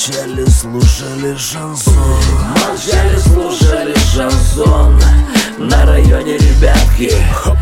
Молчали, слушали шансон. Молчали, слушали шансон. На районе ребятки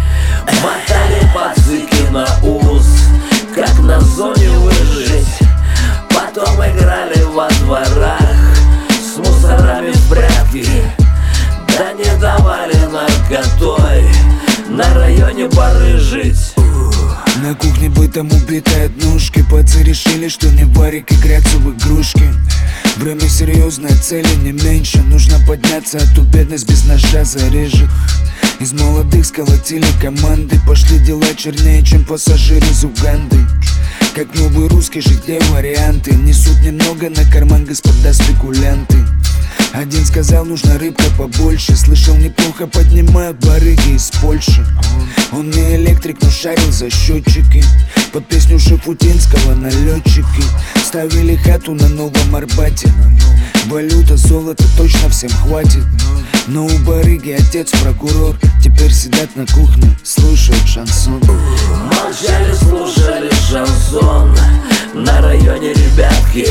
мотали пацыки на ус, как на зоне выжить. Потом играли во дворах с мусорами в прятки. Да не давали наркотой на районе барыжить. На кухне бытом убитые однушки. Пацы решили, что не варик, играться в игрушки. Время серьезное, цели не меньше. Нужно подняться, а то бедность без ножа зарежет. Из молодых сколотили команды. Пошли дела чернее, чем пассажир из Уганды. Как новый русский, жить где варианты. Несут немного на карман господа спекулянты. Один сказал, нужно рыбка побольше. Слышал, неплохо поднимают барыги из Польши. Он не электрик, но шарил за счетчики. Под песню Шафутинского налетчики ставили хату на Новом Арбате. Валюта, золото точно всем хватит. Но у барыги отец прокурор. Теперь сидят на кухне, слушают шансон. Молчали, слушали шансон. На районе ребятки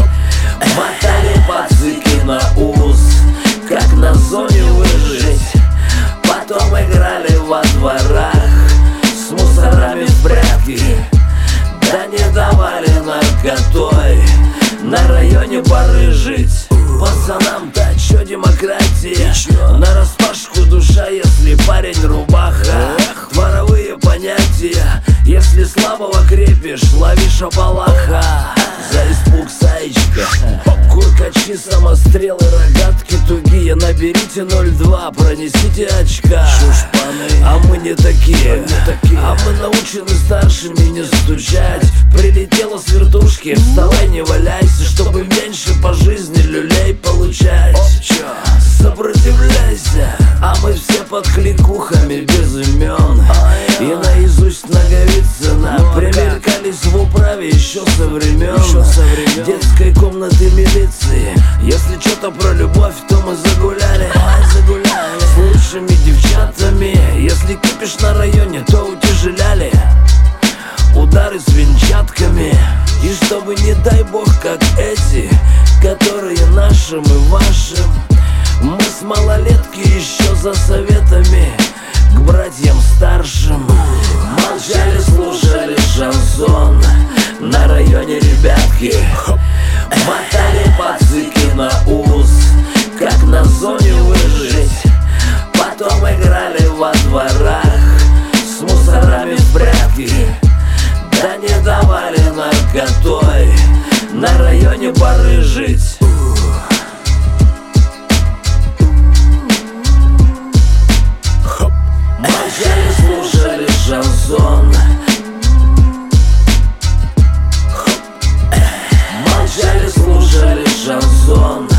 мотали пацыки на ус, как на зоне выжить. Потом играли во дворах с мусорами в прятки. Да не давали наркотой на районе барыжить. Пацанам-то чё демократия? Нараспашку душа, если парень рубаха. Дворовые понятия, если слабого крепишь, ловишь опалаха. За испуг саечка, куркачи, самострелы, рогатки тугие. Наберите 02, пронесите очка. А мы не такие, а мы научены старшими не стучать. Прилетела с вертушки, вставай, не валяйся, чтобы меньше по жизни люлей получать. Сопротивляйся, а мы все под кликухами без имен. И наизусть Наговицына примелькались в управе еще со времен детской комнаты милиции. Если что-то про любовь, то мы загуляли с лучшими девчатами. Если кипиш на районе, то утяжеляли удары с венчатками. И чтобы, не дай бог, как эти, которые нашим и вашим, мы с малолетки еще за советами к братьям старшим. Молчали, слушали шансон. На районе ребятки мотали пацыки на ус, как на зоне выжить. Потом играли во дворах с мусорами в прятки. Да не давали наркотой на районе барыжить. Молчали, слушали шансон. Молчали, слушали шансон.